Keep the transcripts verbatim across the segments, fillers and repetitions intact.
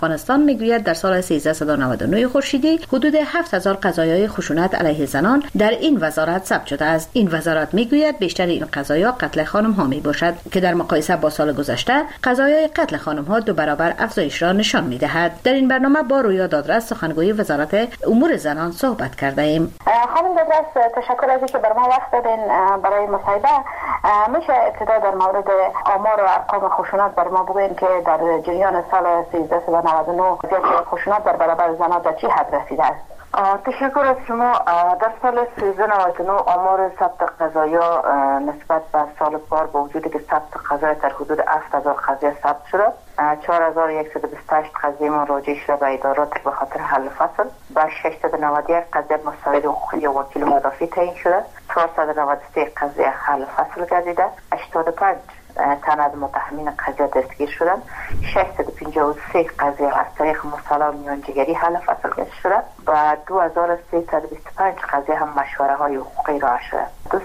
افغانستان میگوید در سال سیزده نود و نه خورشیدی حدود هفت هزار قضایای خشونت علیه زنان در این وزارت ثبت شده است. این وزارت میگوید بیشتر این قضایا قتل خانم ها می باشد که در مقایسه با سال گذشته قضایای قتل خانم ها دو برابر افزایش را نشان میدهد. در این برنامه با رویا دادرس سخنگوی وزارت امور زنان صحبت کرده ایم. خانم دادرس، تشکر از اینکه بر ما وقت دادین برای مصاحبه. میشه ابتدا در مورد آمار و ارقام خشونت بر ما بگوین که در جریان سال سیزده نود و نه زیاد خشونت در برابر زنان در چی حد رسیده است؟ تشکر از شما. در سال سیزده نود و نه آمار ثبت قضایا نسبت به سال پار با وجودی که ثبت قضایا در حدود هفت هزار قضیه ثبت شده، چهار هزار و صد و بیست و هشت قضیه مراجعه شده به ادارات به خاطر حل فصل، با ششصد و نود و یک قضیه مساعد حقوقی و وکیل مدافع تعیین شده، چهارصد و نود و سه قضیه حل فصل گردیده، هشتاد و پنج تن از متهمین قضیه دستگیر شدند، ششصد و پنجاه و سه قضیه از طریق مصالحه و میانجیگری حل فصل گشته شده و دو هزار و سیصد و بیست و پنج قضیه هم مشوره های حقوقی را شده.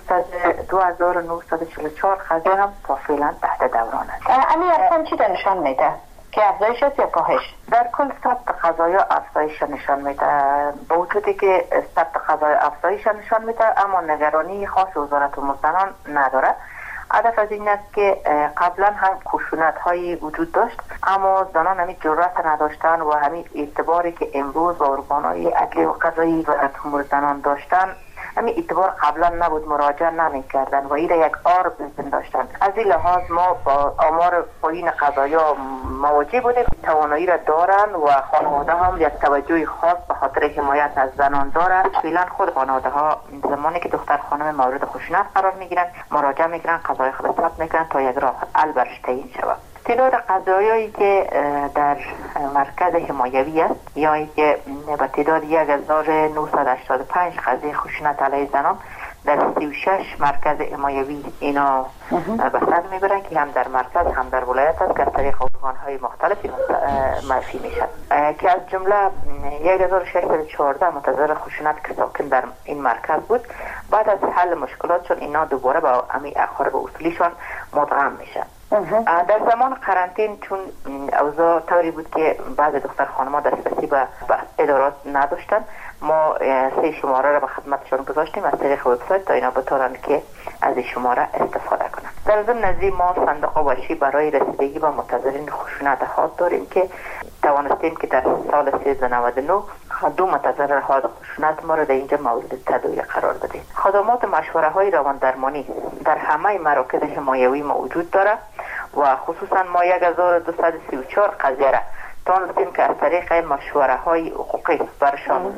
دو هزار و نهصد و چهل و چهار قضیه هم تا فعلا تحت دوران است. امی ارقام چی در نشان میده؟ که افزایش است یا کاهش؟ در کل ثبت قضایا افزایش نشان میده. با وجودی که ثبت قضایا افزایش نشان میده، اما نگرانی خاص وزارت امور زنان نداره. هدف از این است که قبلا هم خشونت هایی وجود داشت، اما زنان همین جرأت نداشتن و همین اعتباری که امروز با ارگان های عدلی و قضایی وزارت امور زنان داشتن، همین اعتبار قبلا نبود، مراجعه نمی کردن و این یک عار داشتن. از این لحاظ ما با آمار پایین قضایا مواجه بودیم. توانایی را دارن و خانواده هم یک توجه خاص به خاطر حمایت از زنان دارن. فعلا خود خانواده ها زمانی که دختر خانم مورد خشونت قرار میگیرن مراجعه میکنن، قضای خود ثبت میکنن تا یک راه حل برش تعیین شود. تعداد قضایایی که در مرکز حمایوی است یا که به تعداد یک هزار و نهصد و هشتاد و پنج قضیه خشونت علیه زنان در سی و شش مرکز حمایوی اینا به سر میبرن که هم در مرکز هم در ولایت است که از طریق ارگان‌های مختلفی معرفی میشن، که از جمله یک هزار و ششصد و چهارده متضرر خشونت که ساکن در این مرکز بود. بعد از حل مشکلاتشون اینا دوباره با امی اقارب اصولیشان مدغم میشن. در زمان قرنطین چون اوضاع طوری بود که بعض دختر خانم‌ها دسترسی به ادارات نداشتن، ما سه شماره را به خدمتشان گذاشتیم از طریق وبسایت تا اینا بتونن که از این شماره استفاده کنن. در ضمن از این ما صندوق آواشی برای رسیدگی به متضررین خشونت خاص داریم که توانستیم که در سال سیزده نود و نه دو متضرر حاد خشونت ما را در اینجا مورد تداوی قرار دادیم. خدمات مشوره های روان درمانی در همه مراکز حمایوی موجود داره و خصوصا ما یک هزار و دویست و سی و چهار قضیه را تانستیم که از طریق مشوره های حقوقی برشان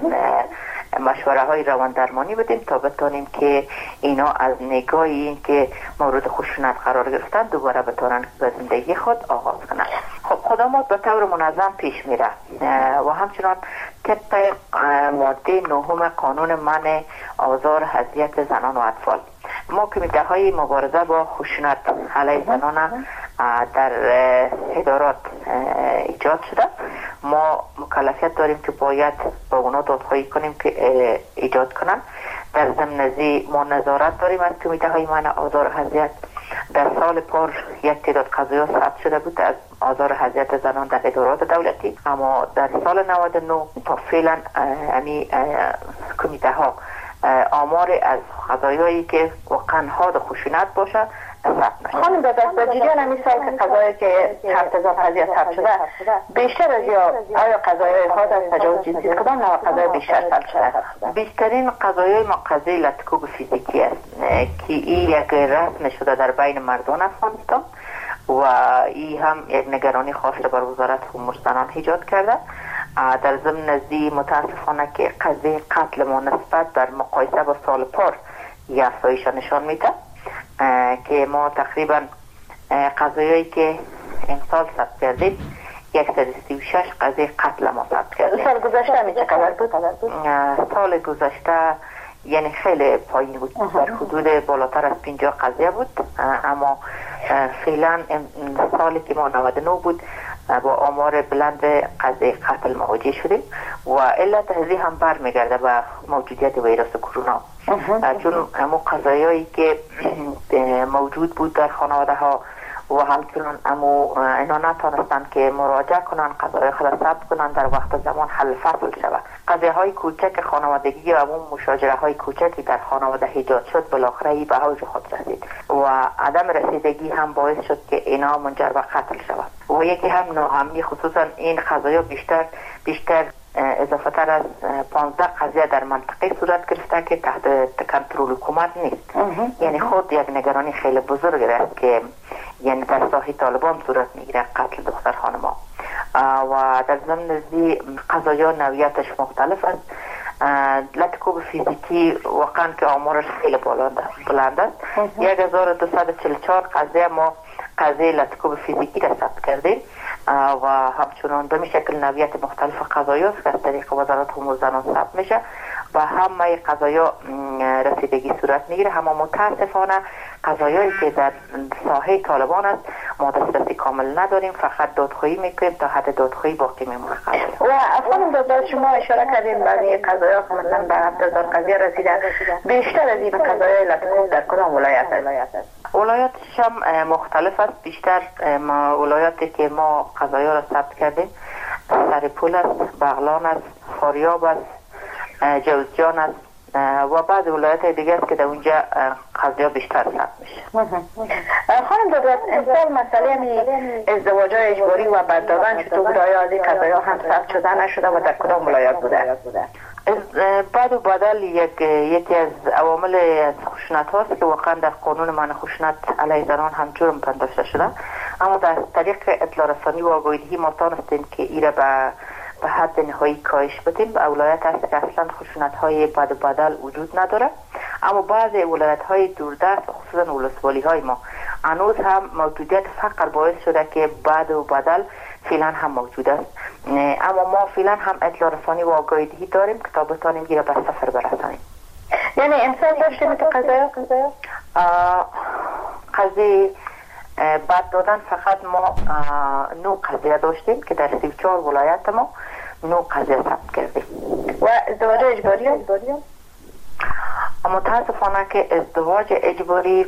مشوره های روان درمانی بدیم تا بتانیم که اینا از نگاه این که مورد خشونت قرار گرفتن دوباره بتانن به زندگی خود آغاز کنند. خب خدمات به طور منظم پیش میره و همچنان طبق ماده نهم قانون منع آزار اذیت زنان و اطفال ما کمیته های مبارزه با خشونت علیه زنان در ادارات ایجاد شده. ما مکلفیت داریم که باید با اونا دادخواهی کنیم که ایجاد کنن. در ضمن ازی ما نظارت داریم از کمیته های منع آزار و اذیت. در سال پار یک تعداد قضایا ثبت شده بود از آزار و اذیت زنان در ادارات دولتی، اما در سال نود و نه تا فعلا امی کمیته ها آمار از قضایایی که واقعا حاد خشونت باشه خانم دادرس در جریان همین سال که قضایی که هفت هزار قضیه ثبت شده بیشتر از یا آیا قضایای حاد از تجاوز جنسی کدام نوع قضایی بیشتر ثبت شده؟ بیشترین قضایای ما قضیه لطکوب فیزیکی است که این یک رسم شده در بین مردان افغانستان و این هم یک نگرانی خاص بر وزارت امور زنان ایجاد کرده. در ضمن ازی متاسفانه که قضیه قتل ما نسبت در مقایسه با سال پار یک افزایش نشان میده که ما تقریبا قضایایی که امسال ثبت کردیم صد و سی و شش قضیه قتل ما ثبت کردیم. سال گذشته می چقدر بود؟ سال گذشته یعنی خیلی پایین بود، در حدود بالاتر از پنجاه قضیه بود، اما فعلا سالی که ما نود و نه بود با آمار بلند قضیه قتل مواجه شدیم و علت هزی هم برمیگرده به موجودیت ویروس کرونا، چون همون قضایایی که موجود بود در خانواده ها و همچنان امو اینا نتانستن که مراجعه کنن، قضایای خود ثبت کنن، در وقت زمان حل فصل شود. قضیه های کوچک خانوادگی و امون مشاجره های کوچکی در خانواده ایجاد شد، بالاخره ای به اوج خود رسید و عدم رسیدگی هم باعث شد که اینا منجر به قتل شود. و یکی هم ناامنی، خصوصا این قضایا بیشتر بیشتر اضافه تر از پانزده قضیه در منطقه صورت گرفته که تحت کنترل حکومت نیست. یعنی خود یک نگرانی خیلی بزرگ است که یعنی در ساحه طالبان صورت میگیره قتل دختر خانما و در ضمن ازی قضایا نوعیتش مختلف است. لطکوب فیزیکی واقعا که آمارش خیلی بلند است. یک هزار و دویست و چهل و چهار قضیه ما قضیه لطکوب فیزیکی را ثبت کردیم و همچنان به شکل نوعیت مختلف قضایا که از طریق وزارت امور زنان ثبت میشه و همه قضایا رسیدگی صورت میگیره. اما متاسفانه قضایایی که در ساحه طالبان است ما دسترسی کامل نداریم، فقط دادخواهی میکنیم، تا حد دادخواهی باقی میمونه. و خانم دادگاه شما اشاره کردین بعضی قضایا مثلا به هفت هزار قضیه رسیده، بیشتر از این قضایای لطکوب در کدام ولایت است؟ ولایتش هم مختلف است. بیشتر ما ولایاتی که ما قضایا را ثبت کردیم سرپول است، بغلان است، فاریاب است، جوزجان است و بعض ولایت دیگه است که در اونجا قضایا بیشتر ثبت میشه. خانم دادگاه امسال مسئله می ازدواج‌های اجباری و بردادن چطور بوده؟ آیا از این قضایا هم ثبت شده نشده و در کدام ولایت بوده؟ بعد و بدل یک یکی از عوامل از خشونت هاست که واقعا در قانون منع خشونت علیه زنان هم جرم پنداشته شده، اما در طریق اطلاع رسانی و آگاهی ما تانستیم که ایره به به حد نهایی کاهش بدیم. به ولایت هست که اصلا خشونت های بد و بدل وجود نداره، اما بعضی ولایت های دوردست خصوصا ولسوالی های ما هنوز هم موجودیت فقر باعث شده که بد و بدل فعلا هم موجود است. اما ما فعلا هم اطلاع رسانی و آگاهی داریم که تا بتانیم گیره به سفر برسانیم. یعنی امسال داشتیم که قضایا قضیه بعد دادن فقط ما نو قضیه داشتیم که در سی و چهار ولایت ما نو قضیه ثبت کردیم. و ازدواج اجباری متاسفانه که ازدواج اجباری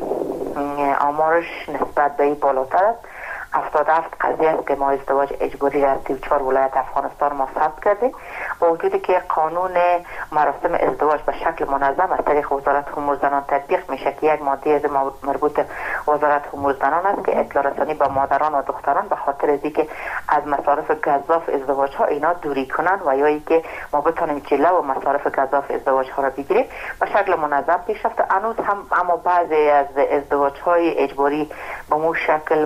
آمارش نسبت به این بالاتر است. هفتاد و هفت قضیه است که ما ازدواج اجباری در سی و چهار ولایت افغانستان ما ثبت کردیم، با وجودی که قانون مراسم ازدواج به شکل منظم از طریق وزارت امور زنان تطبیق میشه که یک ماده از مربوط وزارت امور زنان است که اطلاع رسانی به مادران و دختران به خاطر از اینکه از مصارف گزاف ازدواج ها اینا دوری کنن و یا اینکه ما بتونیم جلو و مصارف گزاف ازدواج ها را بگیریم به شکل منظم پیش رفته. هنوز هم اما بعضی از ازدواج های اجباری به مو شکل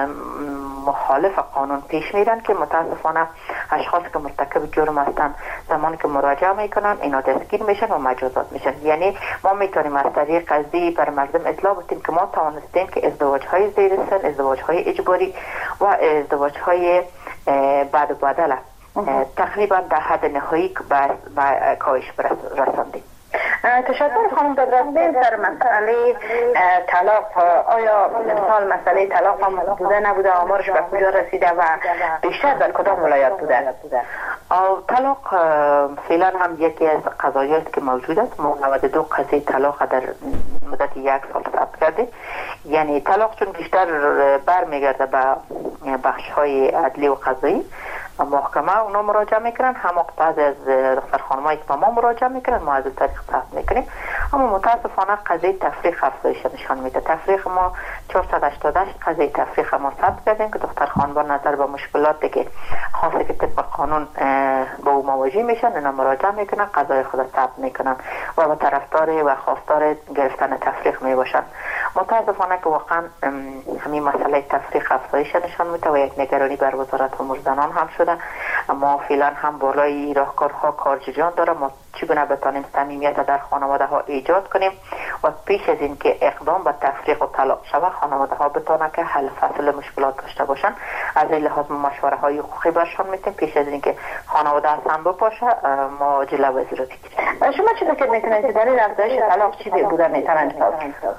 مخالف قانون پیش میرن که متاسفانه اشخاصی که مرتکب جرم هستن زمانی که مراجعه میکنن اینا دستگیر میشن و مجازات میشن. یعنی ما میتونیم از طریق قضیه بر مردم اطلاع بدیم که ما توانستیم که ازدواج های زیر سن، ازدواج های اجباری و ازدواج های بعد و بدل تقریبا در حد نهایی به کاهش رساندیم. تشکر خانم دادرسبین. در مسئله طلاق آیا مثال مسئله طلاق هم بوده نبوده؟ آمارش به کجا رسیده و بیشتر در کدام ولایت بوده؟ طلاق فعلا هم یکی از قضایایی است که موجود است. ما نود و دو قضیه طلاق در مدت یک سال ثبت کرده. یعنی طلاق چون بیشتر برمیگرده به بخش های عدلی و قضایی محکمه اونا مراجعه میکنن، هم بعضی از دختر خانمایی که به ما مراجعه میکنن ما از طریق ثبت میکنیم. اما متاسفانه قضیه تفریق افزایش نشان میده. تفریق ما چهارصد و هشتاد و هشت قضیه تفریق ما ثبت کردیم که دختر خانم با نظر به مشکلاتی که خاصه که طبق قانون با او مواجه میشن اینا مراجعه میکنن، قضای خود ثبت میکنن و به طرفدار و خواستار گرفتن تفریق میباشن. متاسفانه که واقعا همین مسئله تفریق افزایش نشان میده و یک نگرانی بر وزارت امور زنان هم شده. اما فعلا هم بالای راهکارها کارجریان داره. ما چگونه بتانیم صمیمیت در خانواده ها ایجاد کنیم و پیش از این که اقدام به تفریق و طلاق شود خانواده ها بتانه که حل فصل مشکلات داشته باشن. از این لحاظ مشوره های حقوقی برشان میتیم پیش از این که خانواده اصلا بپاشه ما جلوه از رو بگیریم. شما چی فکر میکنید که در این افزایش طلاق چی بوده میتونه انجام؟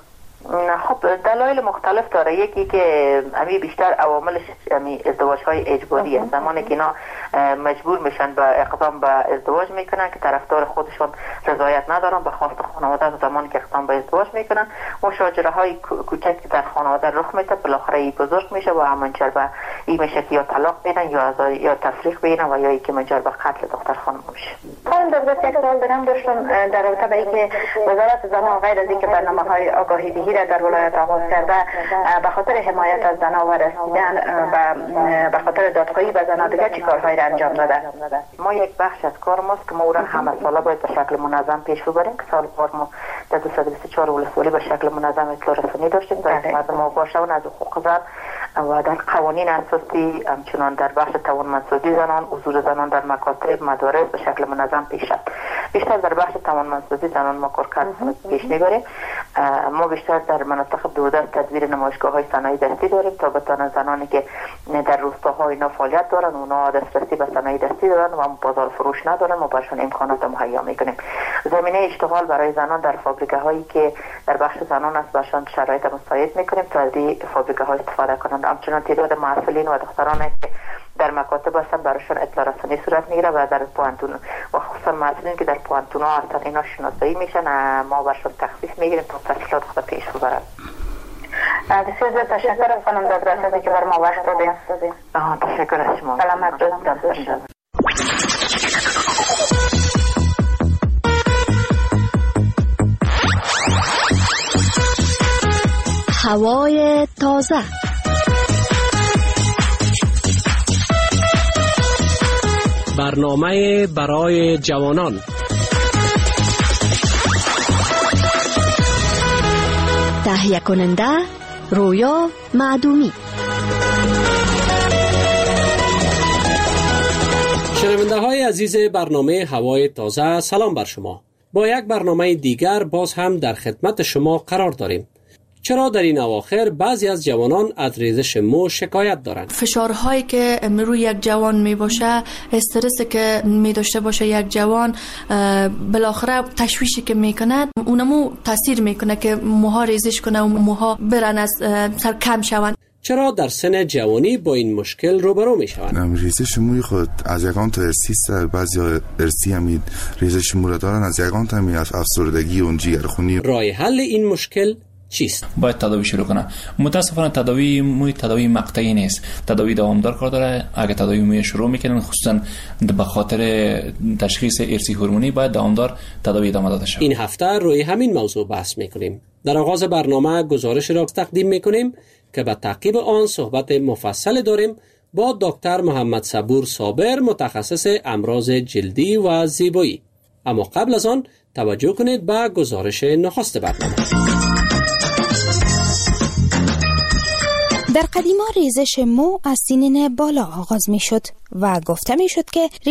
خب دلایل مختلف داره. یکی که امی بیشتر عواملش امی ازدواج های اجباری است. زمانی که اینا مجبور میشن به اقدام به ازدواج میکنن که طرفدار خودشون رضایت ندارن به خواست خانواده، زمانی که اقدام به ازدواج میکنن مشاجره های کوچک که در خانواده رخ میده بالاخره ای بزرگ میشه و همانجا به این میشه که یا طلاق بدن یا یا تفریق بدن و یا اینکه منجر به قتل دختر خانم میشه. خانم در یک سوال دارم داشتم در رابطه به اینکه وزارت زنان غیر از اینکه برنامه‌های آگاهی دهی را در ولایت آغاز کرده به خاطر حمایت از زنان و رسیدن به خاطر دادخواهی به زنان دیگه چی کارهایی را انجام داده؟ ما یک بخش از کار ماست که ما را همه ساله باید به شکل منظم پیش ببریم که سال بار ما در دویست و بیست و چهار ولسوالی به شکل منظم اطلاع رسانی داشتیم در مردم آگاه از حقوق زن و در قوانین اساسی همچنان در بخش توانمندسازی زنان، حضور زنان در مکاتب، مدارس به شکل منظم پیش رفت. بیشتر در بخش توانمندسازی زنان ما کارکرد پیش میبریم. ما بیشتر در مناطق دوده تدبیر نمایشگاه‌های صنایع دستی داریم تا بتوانند زنانی که در روستاها اینا فعالیت دارن اونا دسترسی به صنایع دستی دارن و بازار فروش ندارن ما براشون امکانات مهیا میکنیم. زمینه اشتغال برای زنان در فابریکه هایی که در بخش زنان است براشون شرایط مساعد میکنیم تا از این فابریکه ها استفاده کنند. همچنان تعداد محصلین و دخترانی که در مکاتب هستن براشون اطلاع رسانی صورت میگیره و در پوانتون و خصوصا محصلین که در پوانتون ها هستن اینا شناسایی میشن ما براشون تخفیف میگیریم تا تحصیلات خود پیش ببرن. بسیار زیاد تشکر از خانم دادرس که بر ما وقت دادیم. تشکر از شما. سلامت باشید. هوای تازه. برنامه برای جوانان. تهیه کننده رویا معدومی. شنونده های عزیز برنامه هوای تازه، سلام بر شما. با یک برنامه دیگر باز هم در خدمت شما قرار داریم. چرا در این اواخر بعضی از جوانان از ریزش مو شکایت دارند؟ فشارهایی که روی یک جوان می باشه، استرسی که می داشته باشه یک جوان، بالاخره تشویشی که میکنه اونمو تاثیر میکنه که موها ریزش کنه و موها برن از سر کم شون. چرا در سن جوانی با این مشکل روبرو می شوند؟ ریزش موی خود از یگان تا ارسی است. بعضی ارسی هم ریزش مو را دارن، از یگان تا می افسردگی و جگرخونی. راه حل این مشکل چیست؟ باید تداوی شروع کنه. متاسفانه تداوی موی تداوی مقطعی نیست، تداوی دوامدار کار داره. اگه تداوی موی شروع میکنن خصوصا به خاطر تشخیص ارثی هورمونی باید دوامدار تداوی ادامه داده شود. این هفته روی همین موضوع بحث میکنیم. در آغاز برنامه گزارش را تقدیم میکنیم که به تعقیب آن صحبت مفصل داریم با دکتر محمد صبور صابر، متخصص امراض جلدی و زیبایی. اما قبل از آن توجه کنید به گزارش نخست برنامه. در قدیما ریزش مو از سنین بالا آغاز می شد و گفته می شد که